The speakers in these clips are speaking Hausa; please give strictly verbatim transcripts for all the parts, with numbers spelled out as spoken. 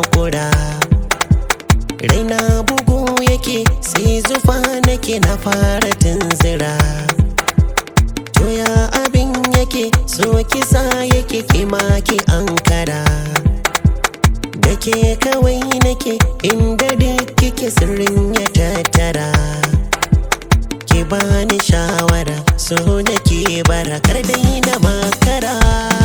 haƙura. Raina bugu yake sai zufa nake na fara tunzira. To ya abin yake so kisa yake kima ki ankara. Da ke kawai nake inda duk kike sirrin ya tattara. Ki bani shawara so nake bara kar dai na makara.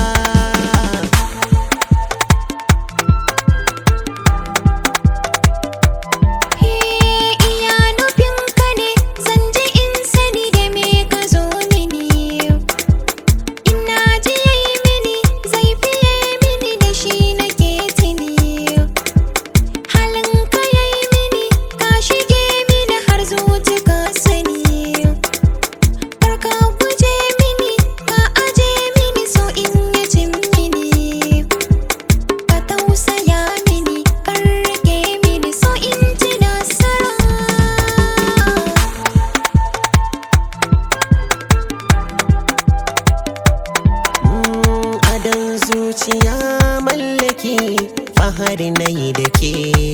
Zuciya mallaki fahari na yi da ke,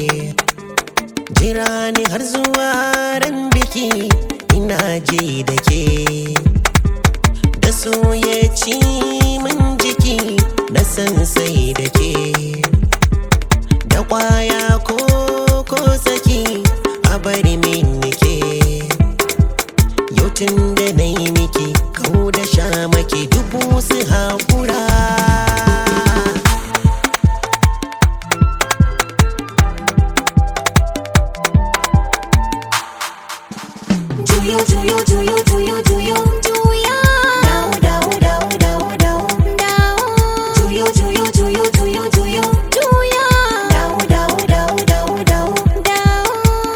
jira ni har zuwa ran biki ina ji da ke. Da so ya ci min jiki na san sai da ke. Da kwaya ko ko saki a bari min nike. Yau tun da na yi miki kau da sha maki dubu su haƙura. Juyo, juyo, juyo, juyo, juyo, juya. Dawo, dawo, dawo, dawo, dawo, dawo. Juyo, juyo, juyo, juyo, juyo, juya. Dawo, dawo, dawo, dawo, dawo, dawo.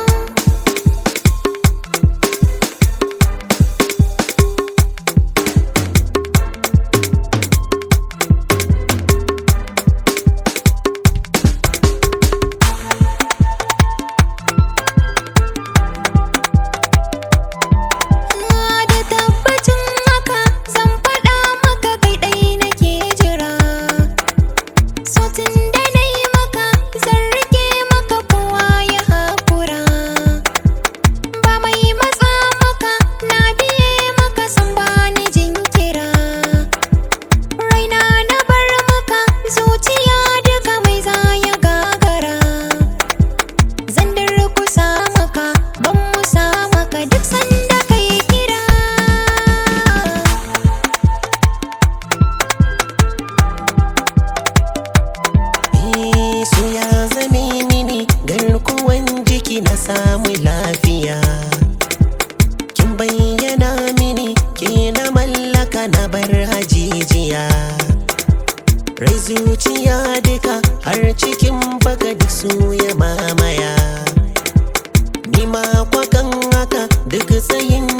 Na samu lafiya kin bayyana mini ke na mallaka na bar hajijiya. Rai zuciya duka har cikin baka duk su ya mamaya. Ni ma kwakan haka duk tsayin